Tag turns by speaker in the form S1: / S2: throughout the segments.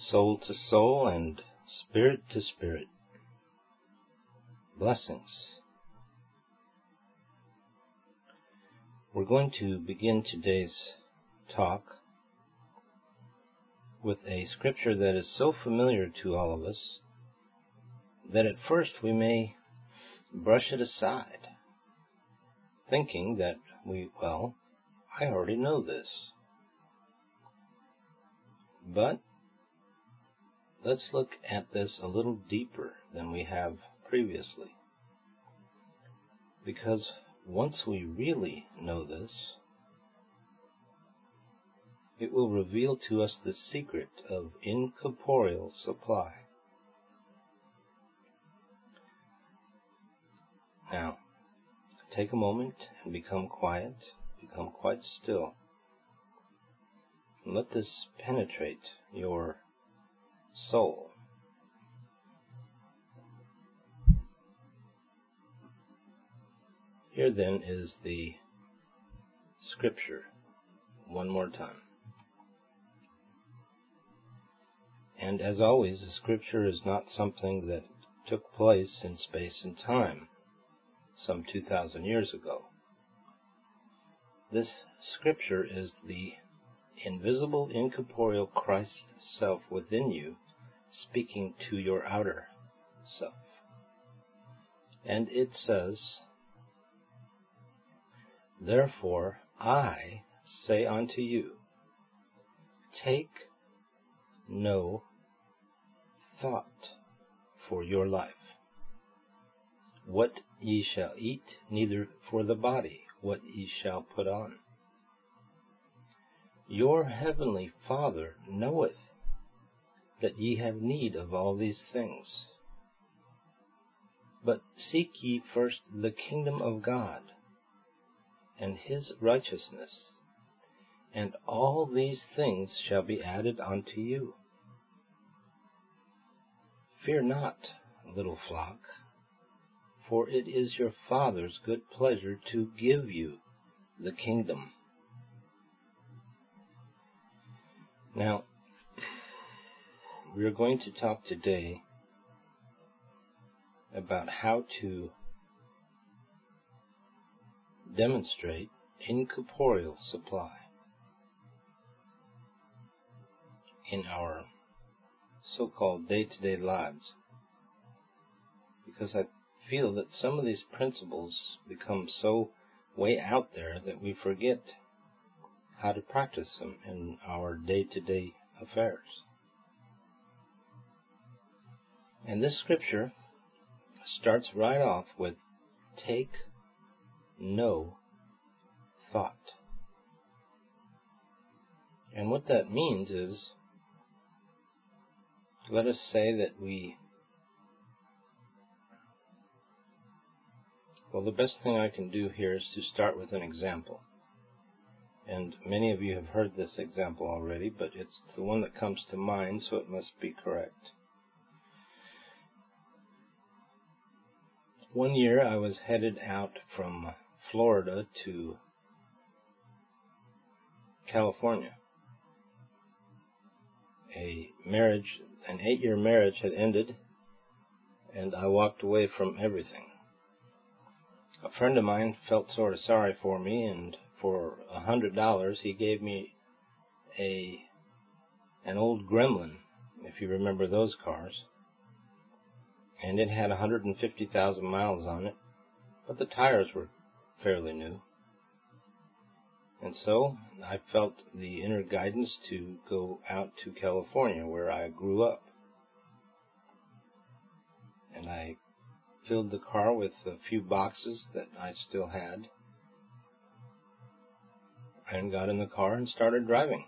S1: soul to soul, and spirit to spirit. Blessings. We're going to begin today's talk with a scripture that is so familiar to all of us that at first we may brush it aside, thinking that I already know this. But let's look at this a little deeper than we have previously. Because once we really know this, it will reveal to us the secret of incorporeal supply. Now, take a moment and become quiet, become quite still, and let this penetrate your soul. Here then is the scripture one more time. And as always, the scripture is not something that took place in space and time some 2,000 years ago. This scripture is the invisible, incorporeal Christ self within you, speaking to your outer self. And it says, "Therefore I say unto you, take no thought for your life, what ye shall eat, neither for the body, what ye shall put on. Your heavenly Father knoweth that ye have need of all these things. But seek ye first the kingdom of God and his righteousness, and all these things shall be added unto you. Fear not, little flock, for it is your Father's good pleasure to give you the kingdom." Now, we are going to talk today about how to demonstrate incorporeal supply in our so-called day-to-day lives, because I feel that some of these principles become so way out there that we forget how to practice them in our day-to-day affairs. And this scripture starts right off with, "Take no thought." And what that means is, let us say that the best thing I can do here is to start with an example. And many of you have heard this example already, but it's the one that comes to mind, so it must be correct. One year I was headed out from Florida to California. An 8-year marriage had ended, and I walked away from everything. A friend of mine felt sort of sorry for me, and for $100 he gave me an old Gremlin, if you remember those cars. And it had 150,000 miles on it, but the tires were fairly new. And so I felt the inner guidance to go out to California, where I grew up. And I filled the car with a few boxes that I still had, and got in the car and started driving.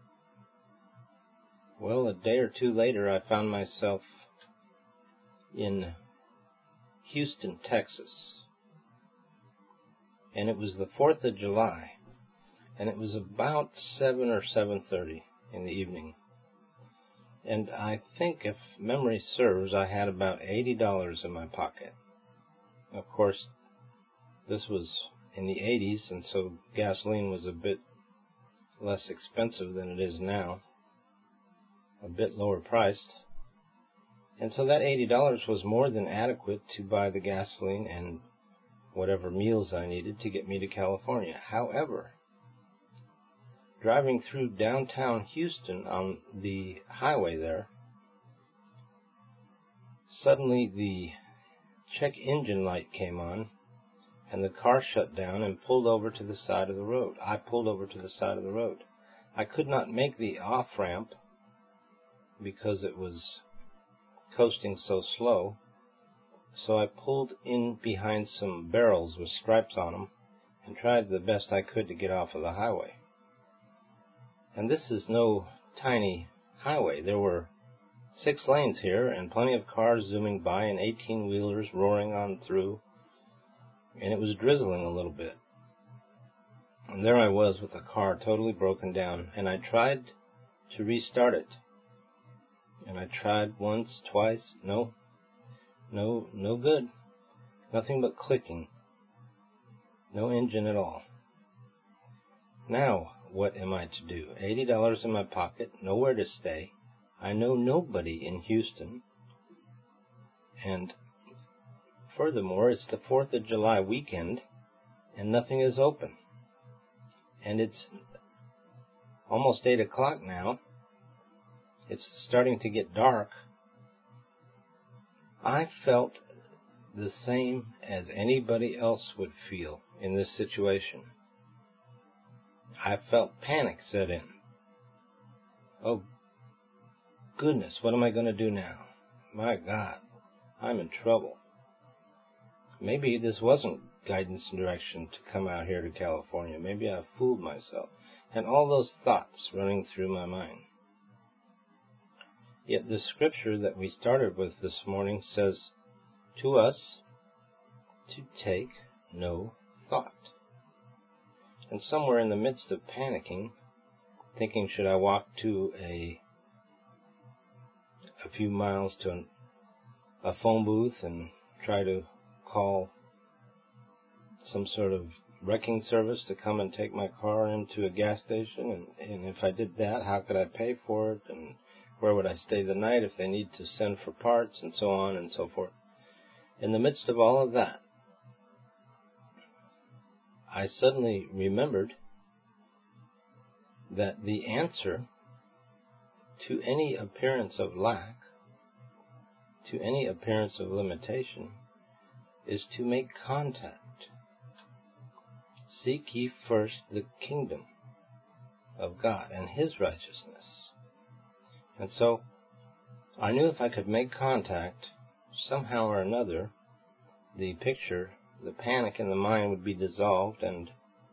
S1: Well, a day or two later, I found myself in Houston, Texas. And it was the 4th of July, and it was about 7 or 7:30 in the evening. And I think, if memory serves, I had about $80 in my pocket. Of course, this was in the 80s, and so gasoline was a bit less expensive than it is now. a bit lower priced. And so that $80 was more than adequate to buy the gasoline and whatever meals I needed to get me to California. However, driving through downtown Houston on the highway there, suddenly the check engine light came on and the car shut down and pulled over to the side of the road. I pulled over to the side of the road. I could not make the off-ramp because it was coasting so slow, so I pulled in behind some barrels with stripes on them and tried the best I could to get off of the highway. And this is no tiny highway. There were 6 lanes here and plenty of cars zooming by and 18-wheelers roaring on through, and it was drizzling a little bit. And there I was with the car totally broken down, and I tried to restart it. And I tried once, twice, no good. Nothing but clicking. No engine at all. Now, what am I to do? $80 in my pocket, nowhere to stay. I know nobody in Houston. And furthermore, it's the 4th of July weekend, and nothing is open. And it's almost 8 o'clock now. It's starting to get dark. I felt the same as anybody else would feel in this situation. I felt panic set in. Oh, goodness, what am I going to do now? My God, I'm in trouble. Maybe this wasn't guidance and direction to come out here to California. Maybe I fooled myself. And all those thoughts running through my mind. Yet the scripture that we started with this morning says to us to take no thought. And somewhere in the midst of panicking, thinking, should I walk to a few miles to a phone booth and try to call some sort of wrecking service to come and take my car into a gas station? And if I did that, how could I pay for it? And where would I stay the night if they need to send for parts, and so on and so forth? In the midst of all of that, I suddenly remembered that the answer to any appearance of lack, to any appearance of limitation, is to make contact. Seek ye first the kingdom of God and His righteousness. And so, I knew if I could make contact, somehow or another, the picture, the panic in the mind would be dissolved and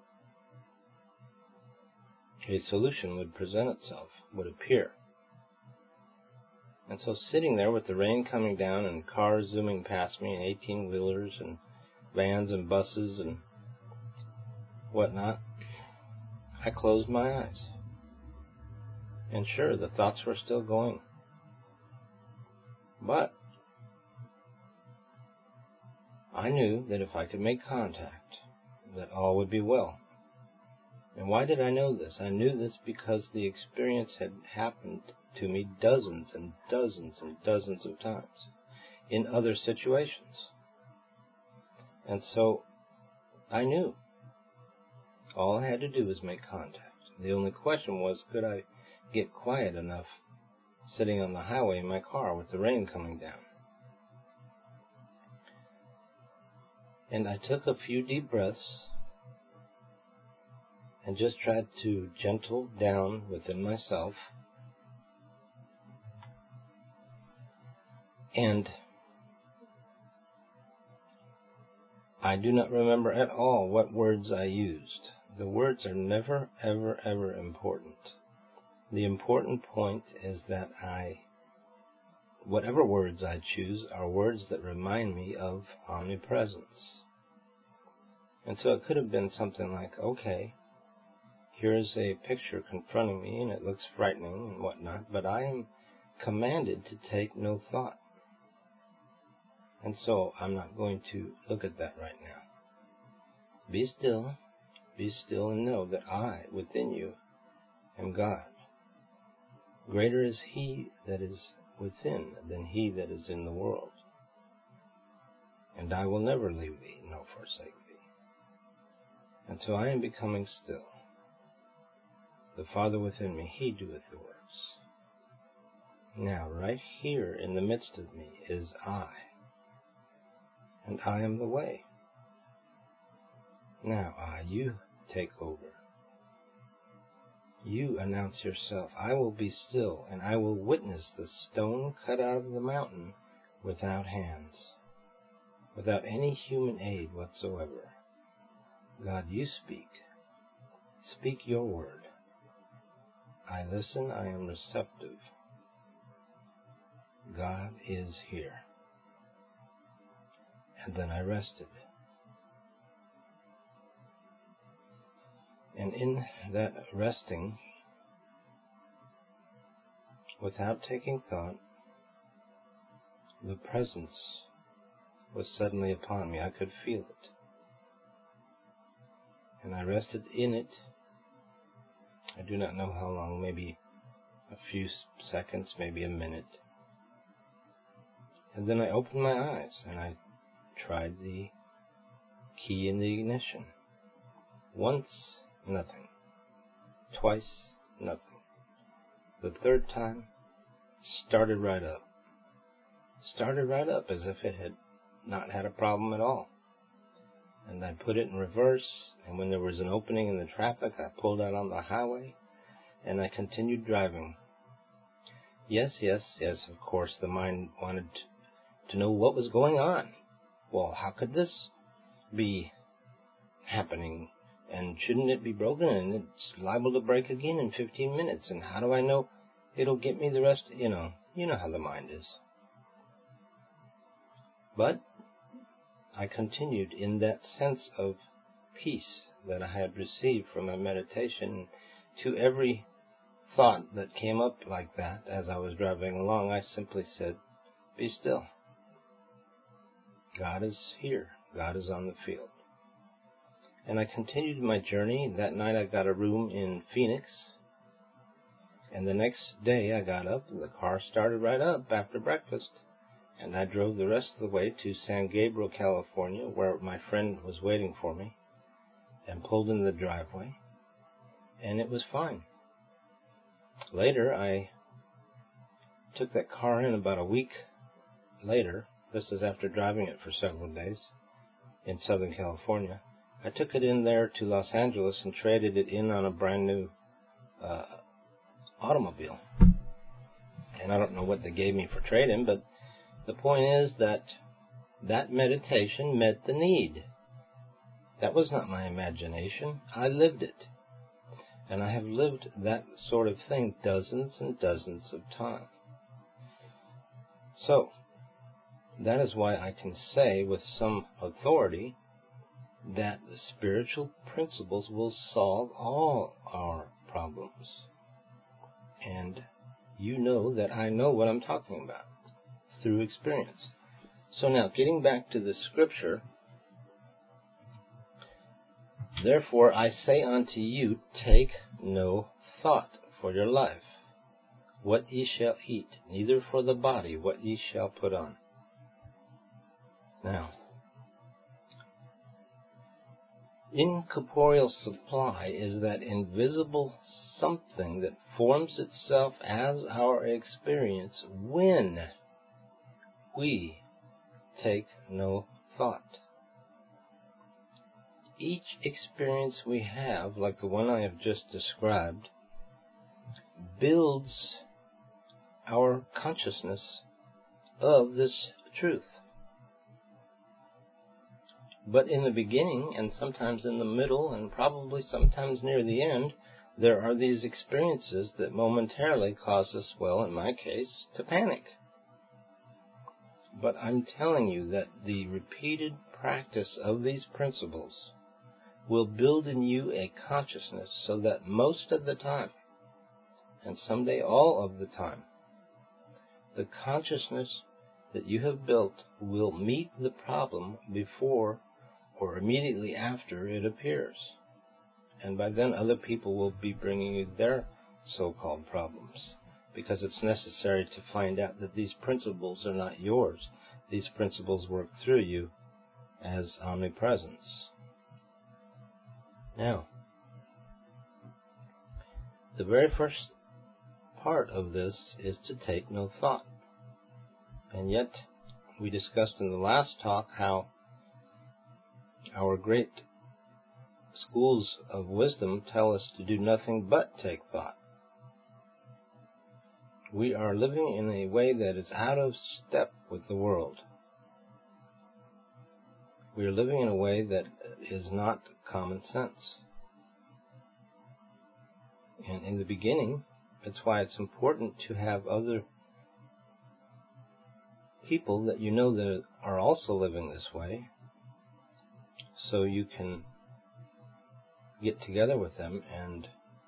S1: a solution would present itself, would appear. And so sitting there with the rain coming down and cars zooming past me and 18-wheelers and vans and buses and whatnot, I closed my eyes. And sure, the thoughts were still going. But I knew that if I could make contact, that all would be well. And why did I know this? I knew this because the experience had happened to me dozens and dozens and dozens of times in other situations. And so I knew all I had to do was make contact. The only question was, could I get quiet enough sitting on the highway in my car with the rain coming down? And I took a few deep breaths and just tried to gentle down within myself. And I do not remember at all what words I used. The words are never, ever, ever important. The important point is that whatever words I choose are words that remind me of omnipresence. And so it could have been something like, okay, here's a picture confronting me and it looks frightening and whatnot, but I am commanded to take no thought. And so I'm not going to look at that right now. Be still and know that I, within you, am God. Greater is He that is within than he that is in the world. And I will never leave thee, nor forsake thee. Until I am becoming still. The Father within me, He doeth the works. Now, right here in the midst of me is I. And I am the way. Now, you take over. You announce yourself. I will be still, and I will witness the stone cut out of the mountain without hands, without any human aid whatsoever. God, you speak. Speak your word. I listen, I am receptive. God is here. And then I rested. And in that resting, without taking thought, the presence was suddenly upon me. I could feel it. And I rested in it. I do not know how long, maybe a few seconds, maybe a minute. And then I opened my eyes and I tried the key in the ignition. Once, nothing. Twice, nothing. The third time, started right up. Started right up as if it had not had a problem at all. And I put it in reverse, and when there was an opening in the traffic, I pulled out on the highway, and I continued driving. Yes, of course, the mind wanted to know what was going on. Well, how could this be happening? And shouldn't it be broken? And it's liable to break again in 15 minutes. And how do I know it'll get me the rest? You know how the mind is. But I continued in that sense of peace that I had received from my meditation. To every thought that came up like that as I was driving along, I simply said, be still. God is here. God is on the field. And I continued my journey. That night I got a room in Phoenix. And the next day I got up and the car started right up after breakfast. And I drove the rest of the way to San Gabriel, California, where my friend was waiting for me, and pulled in the driveway. And it was fine. Later, I took that car in about a week later. This is after driving it for several days in Southern California. I took it in there to Los Angeles and traded it in on a brand new automobile. And I don't know what they gave me for trading, but the point is that meditation met the need. That was not my imagination. I lived it. And I have lived that sort of thing dozens and dozens of times. So, that is why I can say with some authority that the spiritual principles will solve all our problems. And you know that I know what I'm talking about through experience. So now, getting back to the scripture, therefore I say unto you, take no thought for your life, what ye shall eat, neither for the body what ye shall put on. Now, incorporeal supply is that invisible something that forms itself as our experience when we take no thought. Each experience we have, like the one I have just described, builds our consciousness of this truth. But in the beginning, and sometimes in the middle, and probably sometimes near the end, there are these experiences that momentarily cause us, well, in my case, to panic. But I'm telling you that the repeated practice of these principles will build in you a consciousness so that most of the time, and someday all of the time, the consciousness that you have built will meet the problem before or immediately after it appears. And by then other people will be bringing you their so-called problems, because it's necessary to find out that these principles are not yours. These principles work through you as omnipresence. Now, the very first part of this is to take no thought. And yet, we discussed in the last talk how our great schools of wisdom tell us to do nothing but take thought. We are living in a way that is out of step with the world. We are living in a way that is not common sense. And in the beginning, that's why it's important to have other people that you know that are also living this way, so you can get together with them and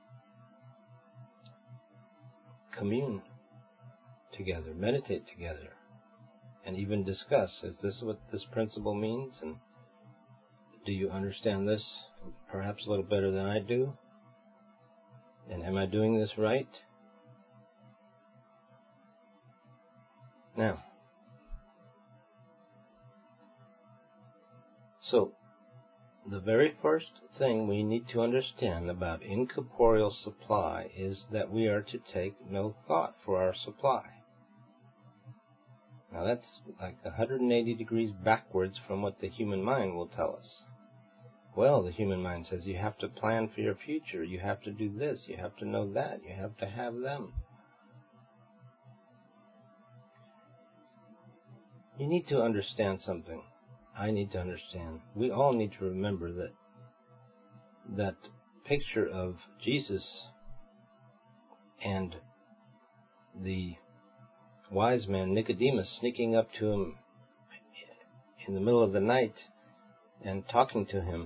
S1: commune together, meditate together, and even discuss, is this what this principle means? And do you understand this perhaps a little better than I do? And am I doing this right? Now, so the very first thing we need to understand about incorporeal supply is that we are to take no thought for our supply. Now that's like 180 degrees backwards from what the human mind will tell us. Well, the human mind says you have to plan for your future, you have to do this, you have to know that, you have to have them. You need to understand something. I need to understand. We all need to remember that picture of Jesus and the wise man Nicodemus sneaking up to him in the middle of the night and talking to him.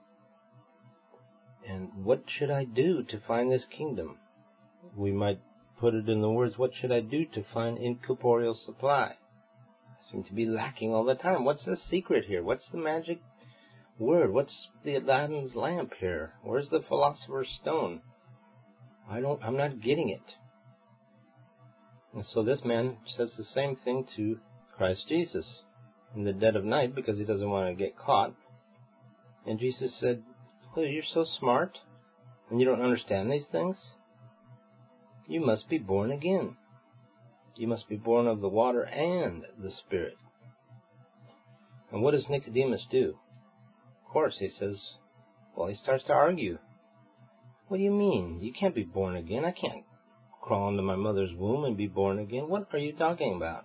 S1: And what should I do to find this kingdom? We might put it in the words, what should I do to find incorporeal supply? I seem to be lacking all the time. What's the secret here? What's the magic word? What's the Aladdin's lamp here? Where's the philosopher's stone? I'm not getting it. And so this man says the same thing to Christ Jesus in the dead of night because he doesn't want to get caught. And Jesus said, well, you're so smart and you don't understand these things. You must be born again. You must be born of the water and the Spirit. And what does Nicodemus do? Of course, he says, well, he starts to argue. What do you mean? You can't be born again. I can't crawl into my mother's womb and be born again. What are you talking about?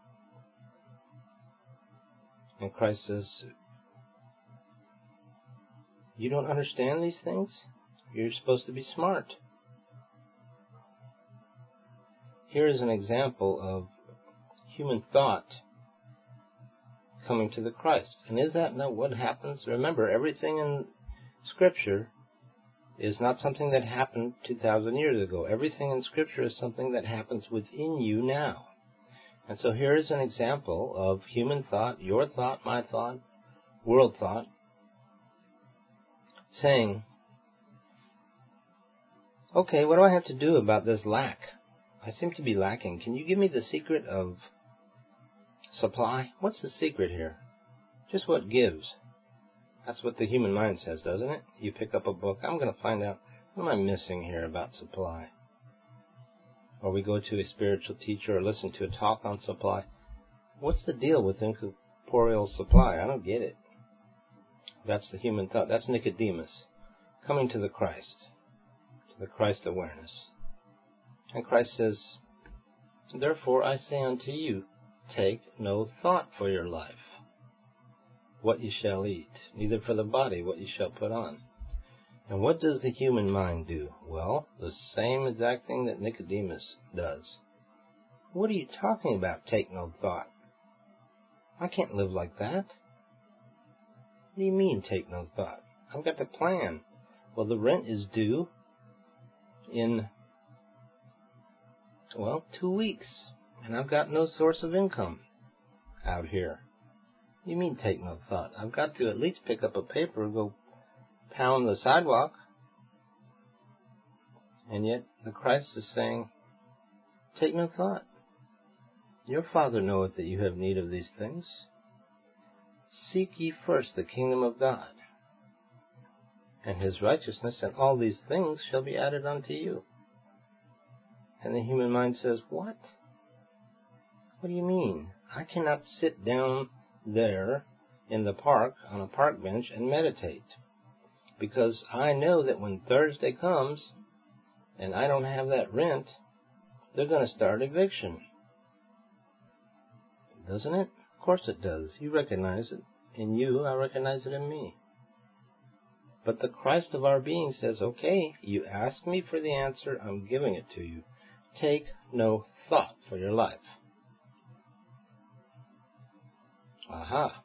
S1: And Christ says, you don't understand these things? You're supposed to be smart. Here is an example of human thought coming to the Christ. And is that not what happens? Remember, everything in Scripture is not something that happened 2,000 years ago. Everything in Scripture is something that happens within you now. And so here is an example of human thought, your thought, my thought, world thought, saying, okay, what do I have to do about this lack? I seem to be lacking. Can you give me the secret of supply? What's the secret here? Just what gives. That's what the human mind says, doesn't it? You pick up a book, I'm going to find out, what am I missing here about supply? Or we go to a spiritual teacher or listen to a talk on supply. What's the deal with incorporeal supply? I don't get it. That's the human thought. That's Nicodemus coming to the Christ awareness. And Christ says, therefore I say unto you, take no thought for your life, what ye shall eat, neither for the body what ye shall put on. And what does the human mind do? Well, the same exact thing that Nicodemus does. What are you talking about, take no thought? I can't live like that. What do you mean, take no thought? I've got to plan. Well, the rent is due in 2 weeks, and I've got no source of income out here. You mean take no thought? I've got to at least pick up a paper and go pound the sidewalk. And yet the Christ is saying, Take no thought. Your Father knoweth that you have need of these things. Seek ye first the kingdom of God and his righteousness, and all these things shall be added unto you. And the human mind says, what? What do you mean? I cannot sit down there in the park on a park bench and meditate, because I know that when Thursday comes and I don't have that rent, they're going to start eviction. Doesn't it? Of course it does. You recognize it in you, I recognize it in me. But the Christ of our being says, okay, you asked me for the answer, I'm giving it to you. Take no thought for your life. Aha.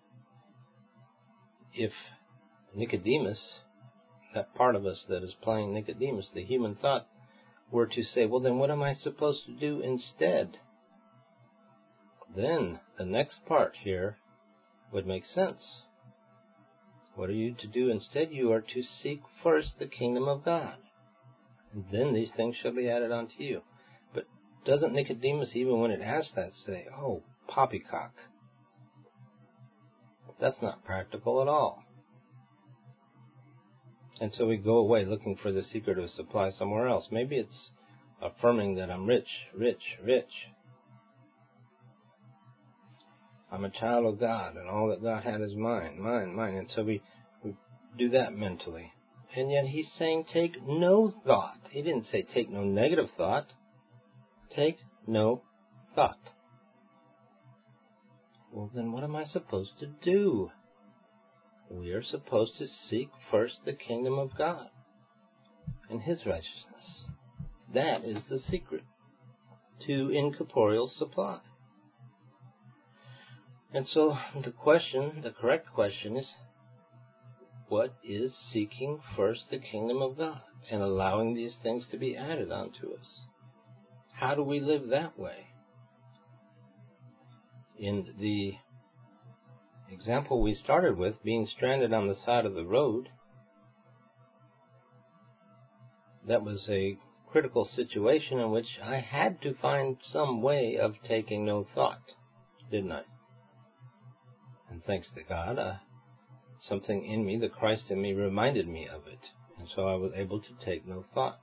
S1: If Nicodemus, that part of us that is playing Nicodemus, the human thought, were to say, well, then what am I supposed to do instead? Then the next part here would make sense. What are you to do instead? You are to seek first the kingdom of God, and then these things shall be added unto you. But doesn't Nicodemus, even when it asks that, say, oh, poppycock? That's not practical at all. And so we go away looking for the secret of supply somewhere else. Maybe it's affirming that I'm rich, rich, rich. I'm a child of God, and all that God had is mine, mine, mine. And so we do that mentally. And yet he's saying take no thought. He didn't say take no negative thought. Take no thought. Well, then what am I supposed to do? We are supposed to seek first the kingdom of God and his righteousness. That is the secret to incorporeal supply. And so the correct question is, what is seeking first the kingdom of God and allowing these things to be added onto us? How do we live that way? In the example we started with, being stranded on the side of the road, that was a critical situation in which I had to find some way of taking no thought, didn't I? And thanks to God, something in me, the Christ in me, reminded me of it. And so I was able to take no thought.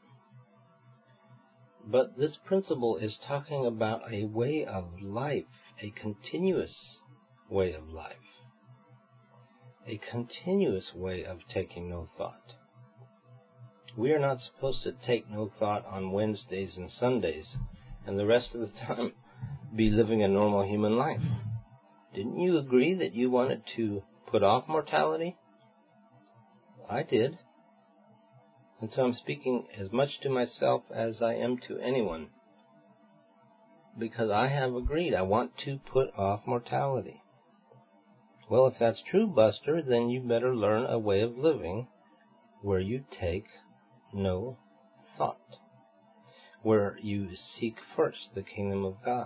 S1: But this principle is talking about a way of life, a continuous way of life, a continuous way of taking no thought. We are not supposed to take no thought on Wednesdays and Sundays and the rest of the time be living a normal human life. Didn't you agree that you wanted to put off mortality? I did. And so I'm speaking as much to myself as I am to anyone, because I have agreed I want to put off mortality. Well, if that's true, Buster, then you better learn a way of living where you take no thought, where you seek first the kingdom of God.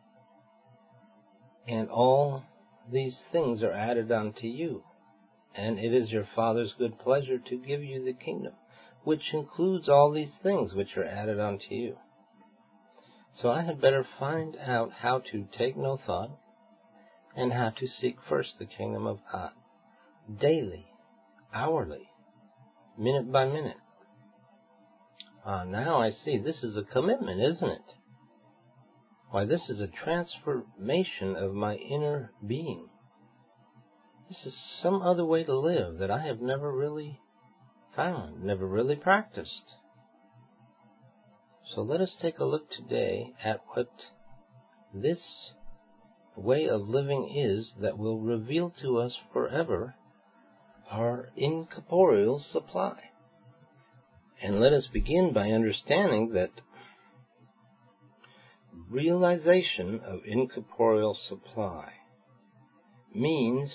S1: And all these things are added unto you. And it is your Father's good pleasure to give you the kingdom, which includes all these things which are added unto you. So I had better find out how to take no thought and how to seek first the kingdom of God. Daily, hourly, minute by minute. Now I see this is a commitment, isn't it? Why, this is a transformation of my inner being. This is some other way to live that I have never really found, never really practiced. So let us take a look today at what this way of living is that will reveal to us forever our incorporeal supply. And let us begin by understanding that realization of incorporeal supply means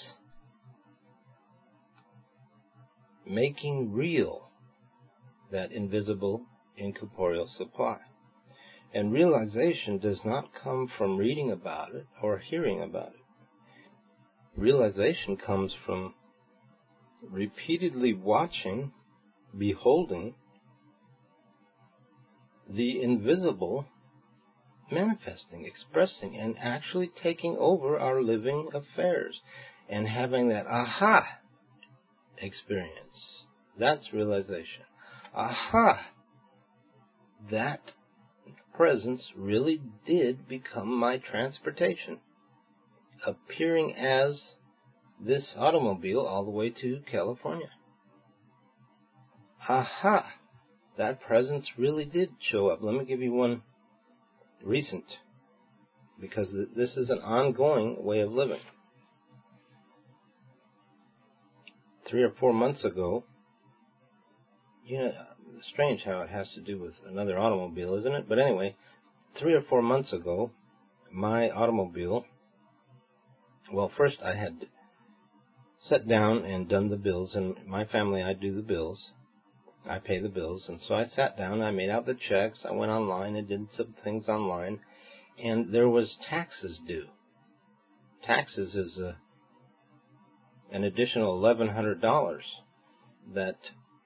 S1: making real that invisible incorporeal supply. And realization does not come from reading about it or hearing about it. Realization comes from repeatedly watching, beholding the invisible manifesting, expressing, and actually taking over our living affairs and having that aha experience. That's realization. Aha! That presence really did become my transportation, appearing as this automobile all the way to California. Aha! That presence really did show up. Let me give you one recent, because this is an ongoing way of living. 3 or 4 months ago, strange how it has to do with another automobile, isn't it? But anyway, 3 or 4 months ago, my automobile, well, first I had sat down and done the bills. In my family, I do the bills. I pay the bills. And so I sat down, I made out the checks, I went online and did some things online, and there was taxes due. Taxes is an additional $1,100 that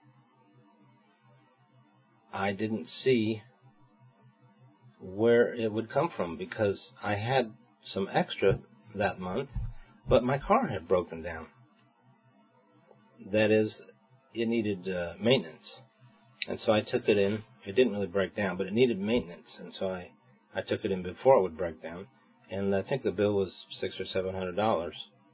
S1: I didn't see where it would come from, because I had some extra that month, but my car had broken down. That is, it needed maintenance. And so I took it in. It didn't really break down, but it needed maintenance. And so I took it in before it would break down. And I think the bill was $600 or $700.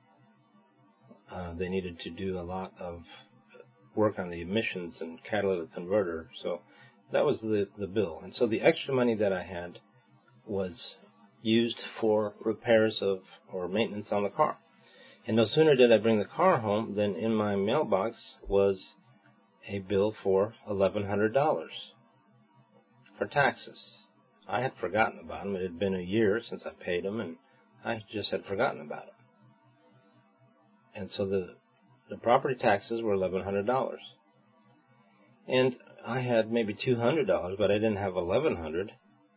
S1: They needed to do a lot of work on the emissions and catalytic converter. So that was the bill. And so the extra money that I had was used for repairs or maintenance on the car. And no sooner did I bring the car home than in my mailbox was a bill for $1,100 for taxes. I had forgotten about them. It had been a year since I paid them, and I just had forgotten about it. And so the property taxes were $1,100. And I had maybe $200, but I didn't have $1,100.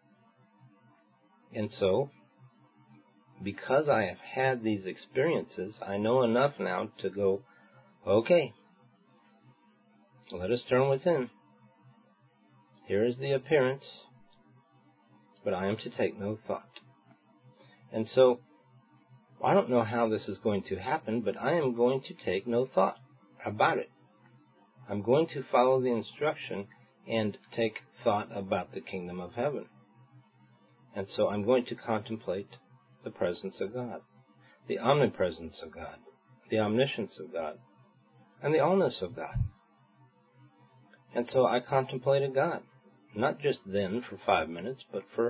S1: And so, because I have had these experiences, I know enough now to go, okay, let us turn within. Here is the appearance, but I am to take no thought. And so, I don't know how this is going to happen, but I am going to take no thought about it. I'm going to follow the instruction and take thought about the kingdom of heaven. And so I'm going to contemplate the presence of God, the omnipresence of God, the omniscience of God, and the allness of God. And so I contemplated God, not just then for 5 minutes, but for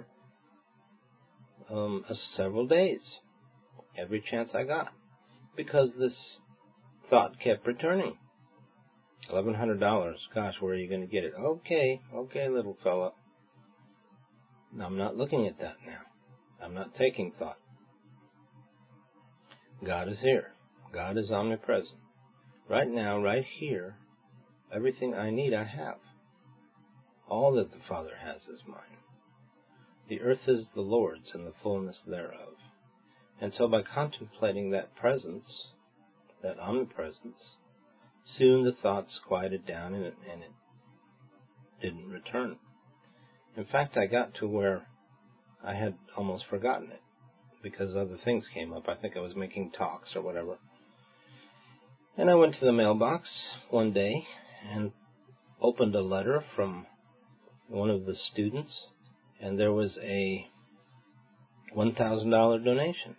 S1: several days, every chance I got, because this thought kept returning. $1,100, gosh, where are you going to get it? Okay, little fella. I'm not looking at that now. I'm not taking thought. God is here. God is omnipresent. Right now, right here, everything I need, I have. All that the Father has is mine. The earth is the Lord's and the fullness thereof. And so by contemplating that presence, that omnipresence, soon the thoughts quieted down and it didn't return. In fact, I got to where I had almost forgotten it because other things came up. I think I was making talks or whatever. And I went to the mailbox one day and opened a letter from one of the students, and there was a $1,000 donation.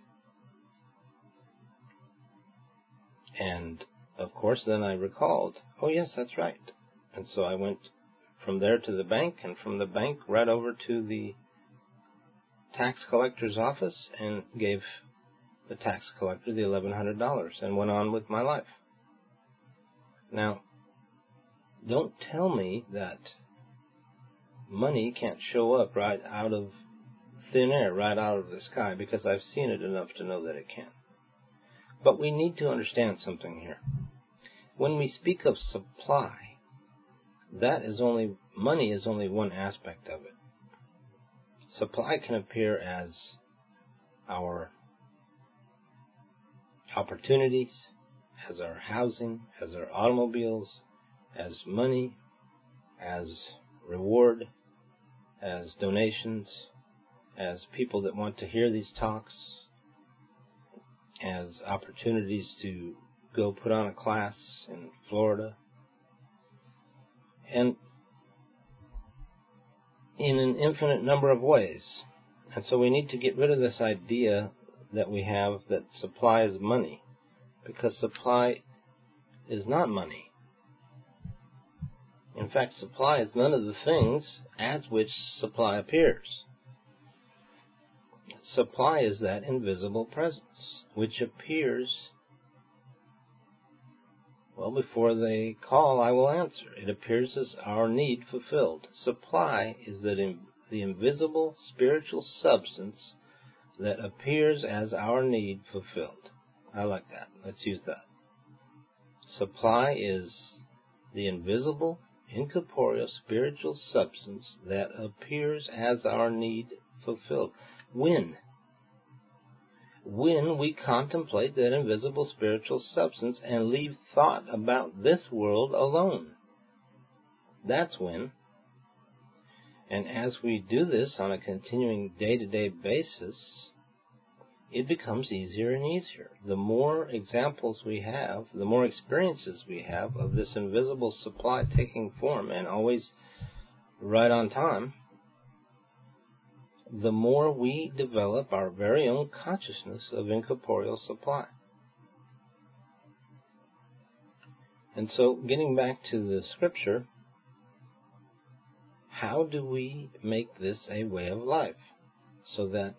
S1: And, of course, then I recalled, oh, yes, that's right. And so I went from there to the bank, and from the bank right over to the tax collector's office and gave the tax collector the $1,100 and went on with my life. Now, don't tell me that money can't show up right out of thin air, right out of the sky, because I've seen it enough to know that it can. But we need to understand something here. When we speak of supply, money is only one aspect of it. Supply can appear as our opportunities, as our housing, as our automobiles, as money, as reward, as donations, as people that want to hear these talks, as opportunities to go put on a class in Florida, and in an infinite number of ways. And so we need to get rid of this idea that we have that supply is money, because supply is not money. In fact, supply is none of the things as which supply appears. Supply is that invisible presence which appears, well, before they call, I will answer. It appears as our need fulfilled. Supply is the invisible spiritual substance that appears as our need fulfilled. I like that. Let's use that. Supply is the invisible, incorporeal, spiritual substance that appears as our need fulfilled. When we contemplate that invisible spiritual substance and leave thought about this world alone. That's when. And as we do this on a continuing day-to-day basis, it becomes easier and easier. The more examples we have, the more experiences we have of this invisible supply taking form and always right on time, the more we develop our very own consciousness of incorporeal supply. And so, getting back to the scripture, how do we make this a way of life so that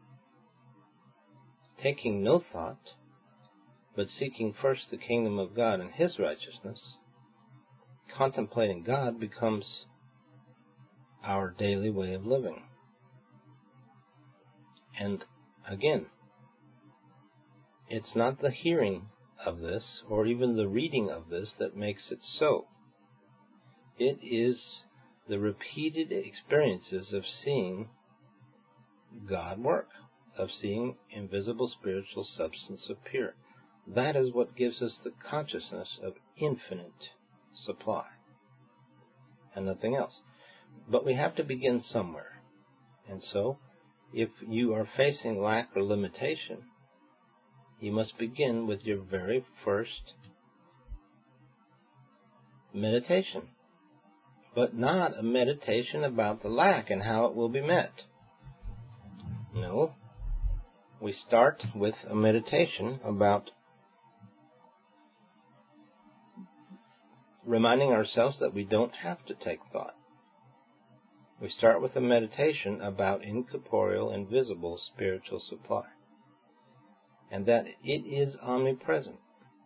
S1: taking no thought, but seeking first the kingdom of God and His righteousness, contemplating God becomes our daily way of living? And again, it's not the hearing of this or even the reading of this that makes it so. It is the repeated experiences of seeing God work, of seeing invisible spiritual substance appear. That is what gives us the consciousness of infinite supply and nothing else. But we have to begin somewhere. And so, if you are facing lack or limitation, you must begin with your very first meditation. But not a meditation about the lack and how it will be met. No. We start with a meditation about reminding ourselves that we don't have to take thought. We start with a meditation about incorporeal, invisible spiritual supply, and that it is omnipresent.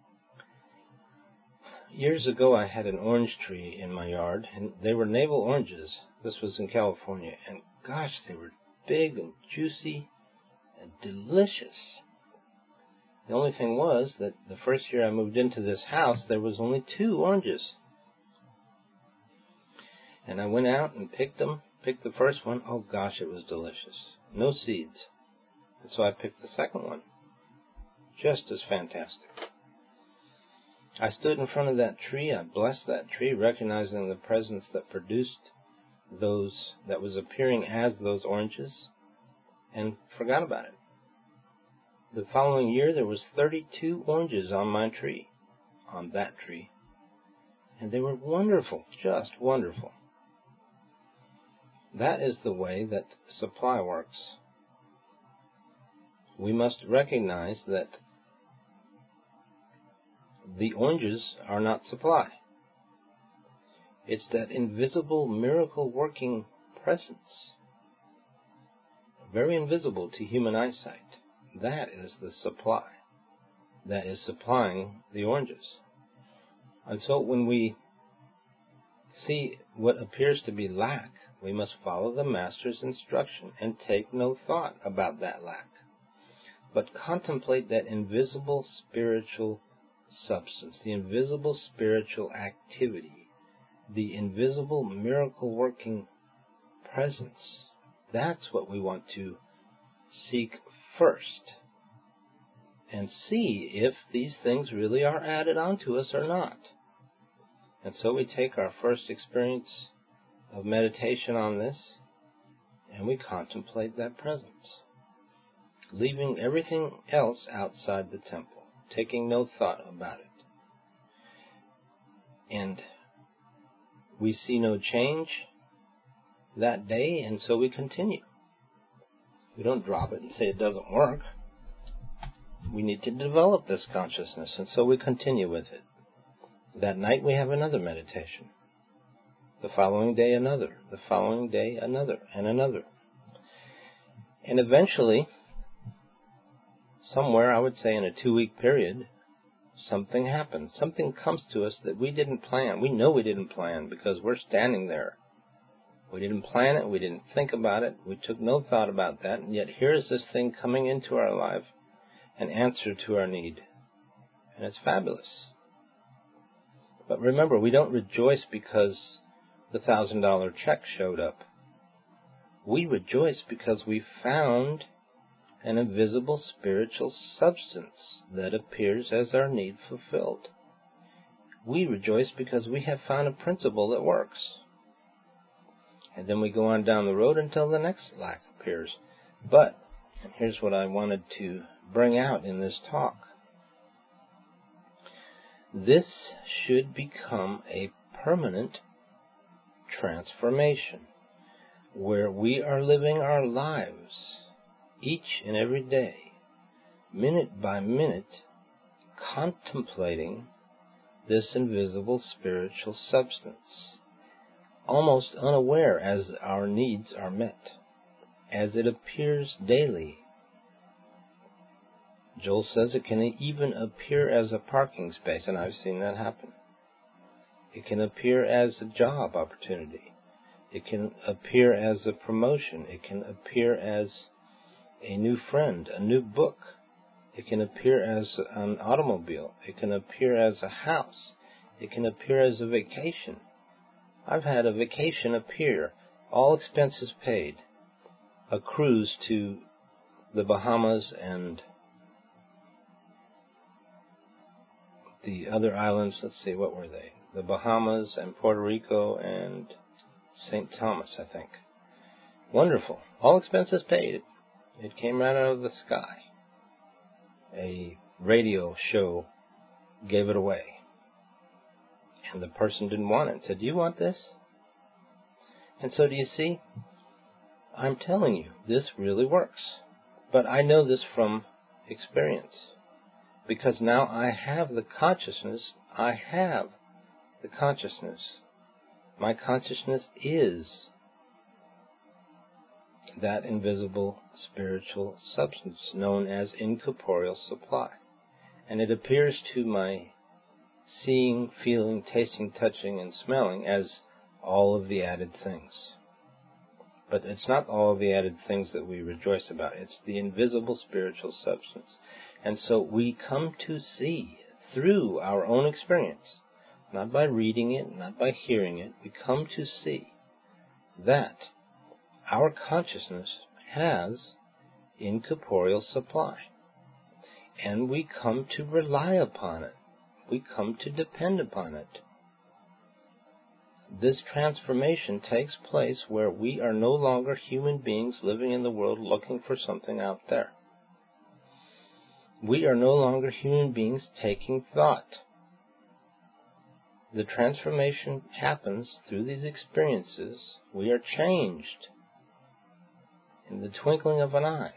S1: Years ago, I had an orange tree in my yard, and they were navel oranges. This was in California, and gosh, they were big and juicy and delicious. The only thing was that the first year I moved into this house, there was only 2 oranges. And I went out and picked the first one. Oh gosh, it was delicious. No seeds. And so I picked the second one. Just as fantastic. I stood in front of that tree. I blessed that tree, recognizing the presence that produced those, that was appearing as those oranges, and forgot about it. The following year, there was 32 oranges on my tree, on that tree. And they were wonderful, just wonderful. That is the way that supply works. We must recognize that the oranges are not supply. It's that invisible miracle-working presence, very invisible to human eyesight. That is the supply that is supplying the oranges. And so when we see what appears to be lack, we must follow the Master's instruction and take no thought about that lack, but contemplate that invisible spiritual substance, the invisible spiritual activity, the invisible miracle-working presence. That's what we want to seek first, and see if these things really are added onto us or not. And so we take our first experience of meditation on this, and we contemplate that presence, leaving everything else outside the temple, taking no thought about it. And we see no change that day, and so we continue. We don't drop it and say it doesn't work. We need to develop this consciousness, and so we continue with it. That night we have another meditation. The following day another. The following day another, and another. And eventually, somewhere, I would say in a 2-week period, something happens. Something comes to us that we didn't plan. We know we didn't plan because we're standing there. We didn't plan it. We didn't think about it. We took no thought about that. And yet here's this thing coming into our life, an answer to our need. And it's fabulous. But remember, we don't rejoice because the $1,000 check showed up. We rejoice because we found an invisible spiritual substance that appears as our need fulfilled. We rejoice because we have found a principle that works. And then we go on down the road until the next lack appears. But, and here's what I wanted to bring out in this talk. This should become a permanent transformation where we are living our lives each and every day, minute by minute, contemplating this invisible spiritual substance, almost unaware as our needs are met, as it appears daily. Joel says it can even appear as a parking space, and I've seen that happen. It can appear as a job opportunity. It can appear as a promotion. It can appear as a new friend, a new book. It can appear as an automobile. It can appear as a house. It can appear as a vacation. I've had a vacation appear, all expenses paid, a cruise to the Bahamas and the other islands. Let's see, what were they? The Bahamas and Puerto Rico and St. Thomas, I think. Wonderful. All expenses paid. It came right out of the sky. A radio show gave it away. And the person didn't want it and said, "Do you want this?" And so do you see? I'm telling you, this really works. But I know this from experience. Because now I have the consciousness. I have the consciousness. My consciousness is that invisible spiritual substance known as incorporeal supply. And it appears to my seeing, feeling, tasting, touching, and smelling as all of the added things. But it's not all of the added things that we rejoice about. It's the invisible spiritual substance. And so we come to see through our own experience, not by reading it, not by hearing it, we come to see that our consciousness has incorporeal supply. And we come to rely upon it. We come to depend upon it. This transformation takes place where we are no longer human beings living in the world looking for something out there. We are no longer human beings taking thought. The transformation happens through these experiences. We are changed in the twinkling of an eye.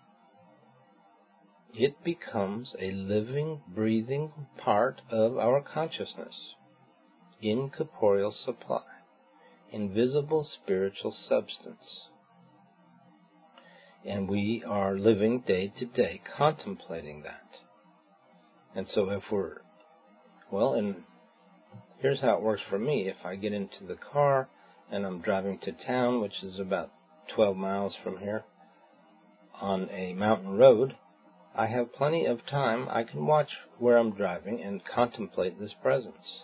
S1: It becomes a living, breathing part of our consciousness. Incorporeal supply. Invisible spiritual substance. And we are living day to day contemplating that. And so if we're, and here's how it works for me. If I get into the car and I'm driving to town, which is about 12 miles from here, on a mountain road, I have plenty of time. I can watch where I'm driving and contemplate this presence.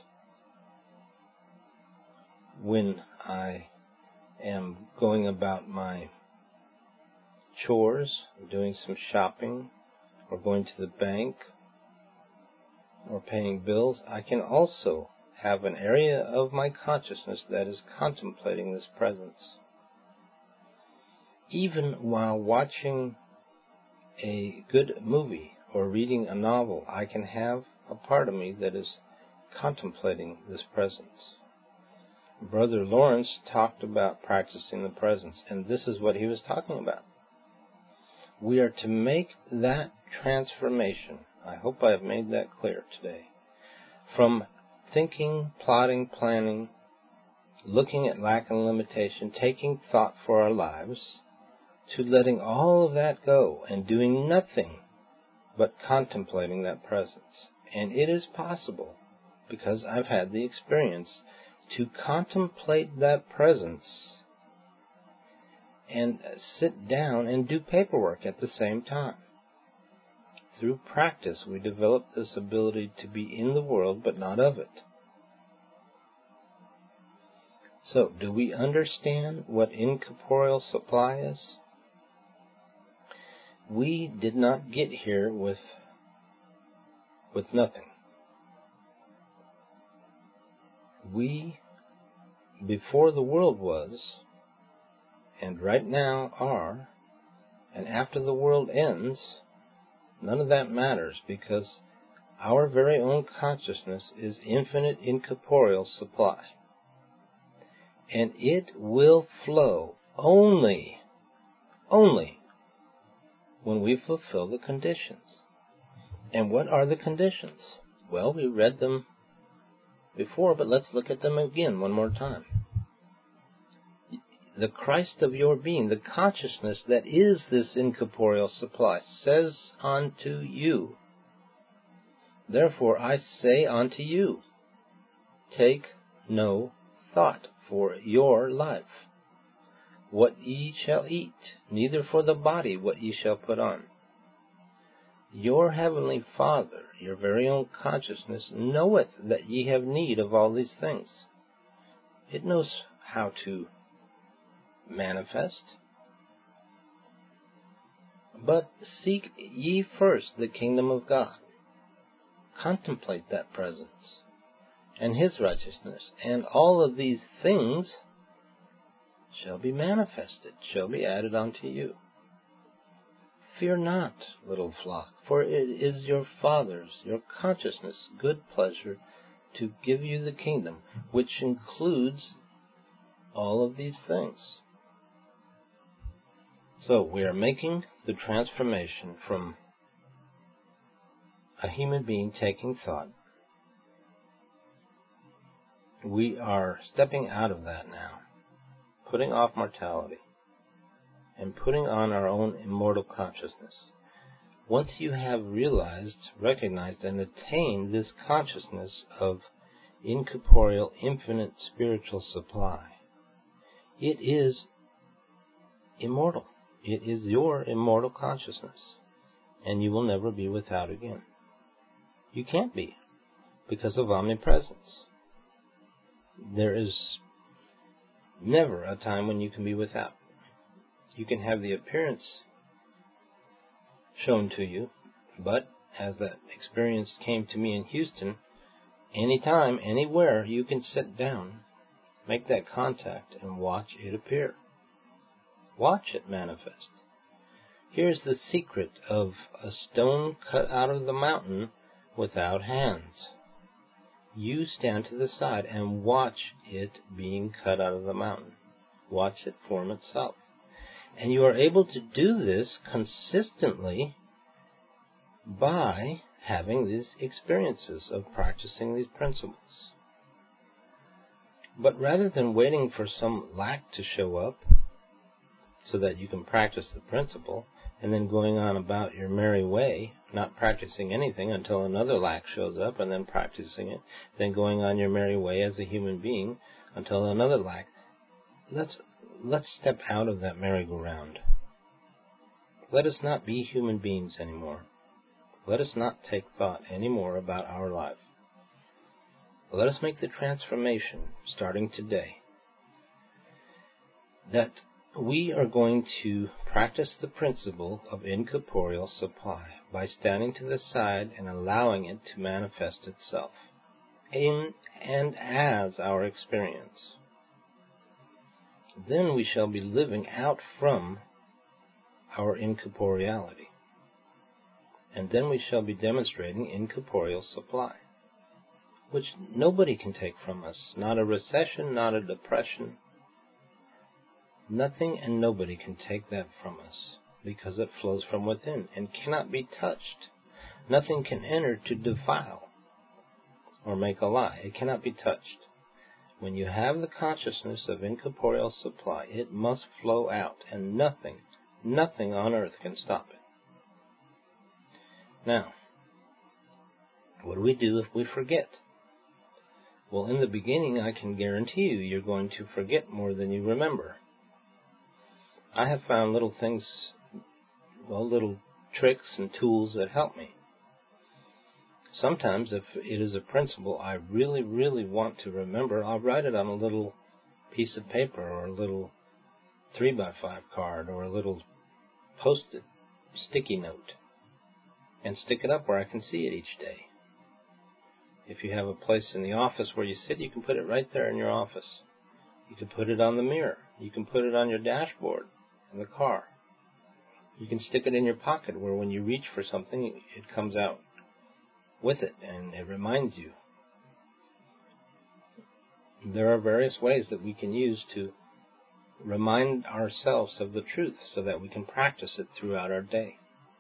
S1: When I am going about my chores, doing some shopping, or going to the bank, or paying bills, I can also have an area of my consciousness that is contemplating this presence. Even while watching a good movie or reading a novel, I can have a part of me that is contemplating this presence. Brother Lawrence talked about practicing the presence, and this is what he was talking about. We are to make that transformation. I hope I have made that clear today. From thinking, plotting, planning, looking at lack and limitation, taking thought for our lives, to letting all of that go and doing nothing but contemplating that presence. And it is possible, because I've had the experience, to contemplate that presence and sit down and do paperwork at the same time. Through practice, we develop this ability to be in the world but not of it. So, do we understand what incorporeal supply is? We did not get here with nothing. We, before the world was, and right now are, and after the world ends, none of that matters, because our very own consciousness is infinite incorporeal supply. And it will flow only when we fulfill the conditions. And what are the conditions? Well, we read them before, but let's look at them again one more time. The Christ of your being, the consciousness that is this incorporeal supply, says unto you, therefore I say unto you, take no thought for your life, what ye shall eat, neither for the body what ye shall put on. Your heavenly Father, your very own consciousness, knoweth that ye have need of all these things. It knows how to manifest. But seek ye first the kingdom of God. Contemplate that presence and His righteousness, and all of these things shall be manifested, shall be added unto you. Fear not, little flock, for it is your Father's, your consciousness, good pleasure to give you the kingdom, which includes all of these things. So we are making the transformation from a human being taking thought. We are stepping out of that now, putting off mortality, and putting on our own immortal consciousness. Once you have realized, recognized, and attained this consciousness of incorporeal, infinite spiritual supply, it is immortal. It is your immortal consciousness, and you will never be without again. You can't be, because of omnipresence. There is never a time when you can be without. You can have the appearance shown to you, but as that experience came to me in Houston, anytime, anywhere, you can sit down, make that contact, and watch it appear. Watch it manifest. Here's the secret of a stone cut out of the mountain without hands. You stand to the side and watch it being cut out of the mountain. Watch it form itself. And you are able to do this consistently by having these experiences of practicing these principles. But rather than waiting for some lack to show up so that you can practice the principle, and then going on about your merry way, not practicing anything until another lack shows up, and then practicing it, then going on your merry way as a human being until another lack. Let's step out of that merry-go-round. Let us not be human beings anymore. Let us not take thought anymore about our life. Let us make the transformation, starting today, that we are going to practice the principle of incorporeal supply by standing to the side and allowing it to manifest itself in and as our experience. Then we shall be living out from our incorporeality. And then we shall be demonstrating incorporeal supply, which nobody can take from us. Not a recession, not a depression. Nothing and nobody can take that from us, because it flows from within and cannot be touched. Nothing can enter to defile or make a lie. It cannot be touched. When you have the consciousness of incorporeal supply, it must flow out, and nothing on earth can stop it. Now, what do we do if we forget? Well, in the beginning, I can guarantee you're going to forget more than you remember. I have found little things, little tricks and tools that help me. Sometimes, if it is a principle I really, really want to remember, I'll write it on a little piece of paper or a little 3x5 card or a little post-it sticky note and stick it up where I can see it each day. If you have a place in the office where you sit, you can put it right there in your office. You can put it on the mirror. You can put it on your dashboard in the car. You can stick it in your pocket where when you reach for something, it comes out with it and it reminds you. There are various ways that we can use to remind ourselves of the truth so that we can practice it throughout our day.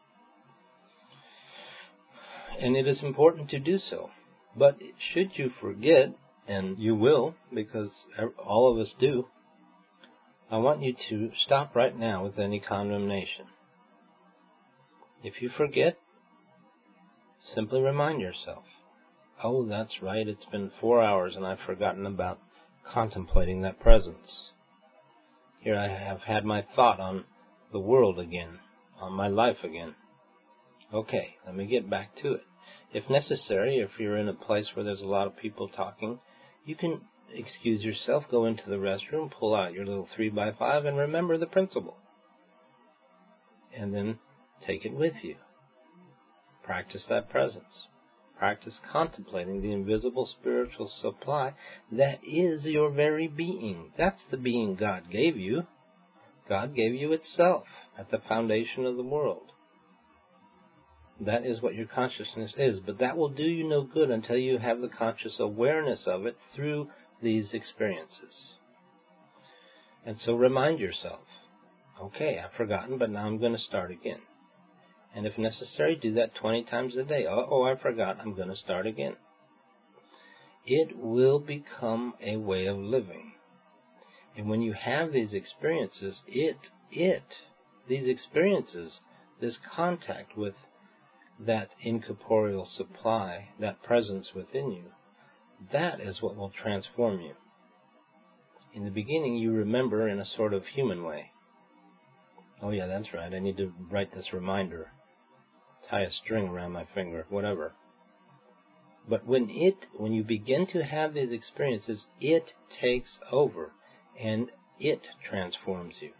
S1: And it is important to do so. But should you forget, and you will, because all of us do, I want you to stop right now with any condemnation. If you forget, simply remind yourself, oh, that's right, it's been 4 hours and I've forgotten about contemplating that presence. Here I have had my thought on the world again, on my life again. Okay, let me get back to it. If necessary, if you're in a place where there's a lot of people talking, you can excuse yourself, go into the restroom, pull out your little 3x5 and remember the principle. And then take it with you. Practice that presence. Practice contemplating the invisible spiritual supply that is your very being. That's the being God gave you. God gave you itself at the foundation of the world. That is what your consciousness is, but that will do you no good until you have the conscious awareness of it through these experiences. And so remind yourself, okay, I've forgotten, but now I'm going to start again. And if necessary, do that 20 times a day. Oh, I forgot, I'm going to start again. It will become a way of living. And when you have these experiences, these experiences, this contact with that incorporeal supply, that presence within you, that is what will transform you. In the beginning, you remember in a sort of human way. Oh yeah, that's right, I need to write this reminder. Tie a string around my finger, whatever. But when you begin to have these experiences, it takes over and it transforms you.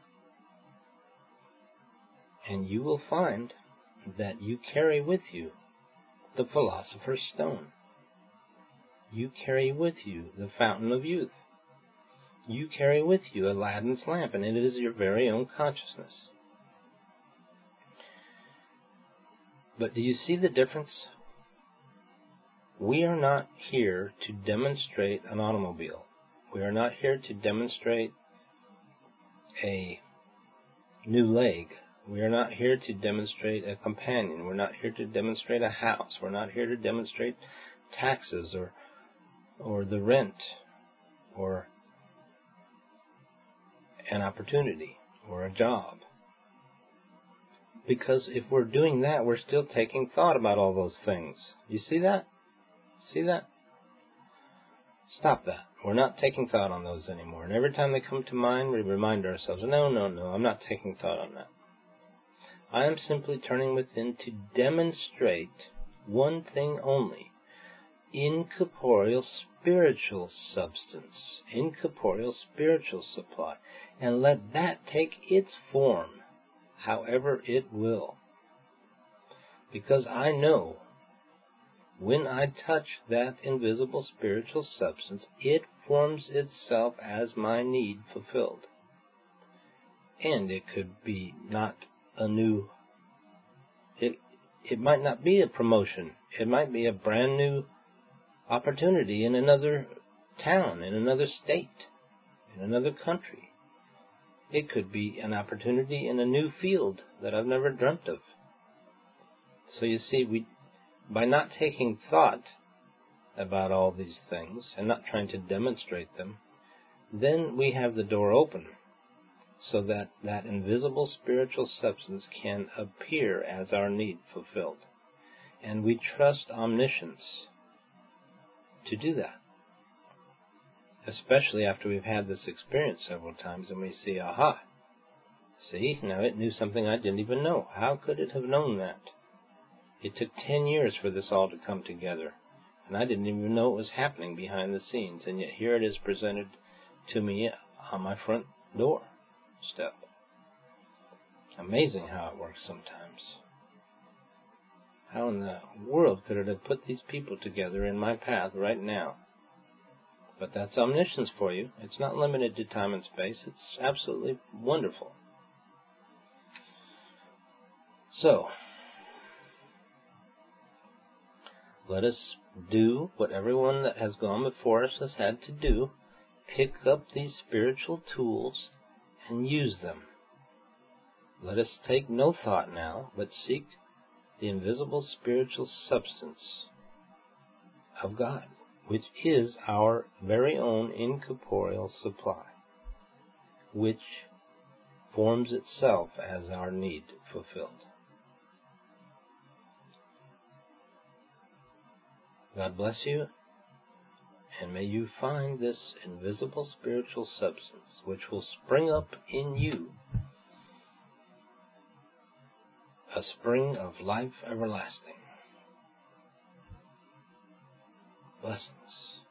S1: And you will find that you carry with you the Philosopher's Stone. You carry with you the Fountain of Youth. You carry with you Aladdin's lamp, and it is your very own consciousness. But do you see the difference? We are not here to demonstrate an automobile. We are not here to demonstrate a new leg. We are not here to demonstrate a companion. We're not here to demonstrate a house. We're not here to demonstrate taxes or the rent or an opportunity or a job. Because if we're doing that, we're still taking thought about all those things. You see that? See that? Stop that. We're not taking thought on those anymore. And every time they come to mind, we remind ourselves, no, I'm not taking thought on that. I am simply turning within to demonstrate one thing only: incorporeal spiritual substance, incorporeal spiritual supply, and let that take its form, however it will. Because I know when I touch that invisible spiritual substance, it forms itself as my need fulfilled. And it could be not a new, it might not be a promotion. It might be a brand new opportunity in another town, in another state, in another country. It could be an opportunity in a new field that I've never dreamt of. So you see, by not taking thought about all these things and not trying to demonstrate them, then we have the door open so that that invisible spiritual substance can appear as our need fulfilled. And we trust omniscience to do that. Especially after we've had this experience several times and we see, aha, see, now it knew something I didn't even know. How could it have known that? It took 10 years for this all to come together, and I didn't even know it was happening behind the scenes, and yet here it is presented to me on my front door step. Amazing how it works sometimes. How in the world could it have put these people together in my path right now? But that's omniscience for you. It's not limited to time and space. It's absolutely wonderful. So, let us do what everyone that has gone before us has had to do. Pick up these spiritual tools and use them. Let us take no thought now, but seek the invisible spiritual substance of God, which is our very own incorporeal supply, which forms itself as our need fulfilled. God bless you, and may you find this invisible spiritual substance which will spring up in you, a spring of life everlasting. Blessings.